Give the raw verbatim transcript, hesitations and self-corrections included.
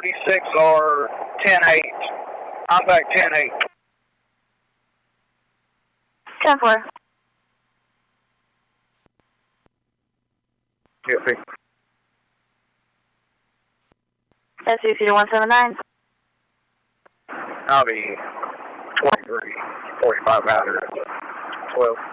thirty-six or ten eight. I'm back ten eight. ten four. Yes, sir. S U C one seven nine. I'll be twenty-three, forty-five pounder, twelve.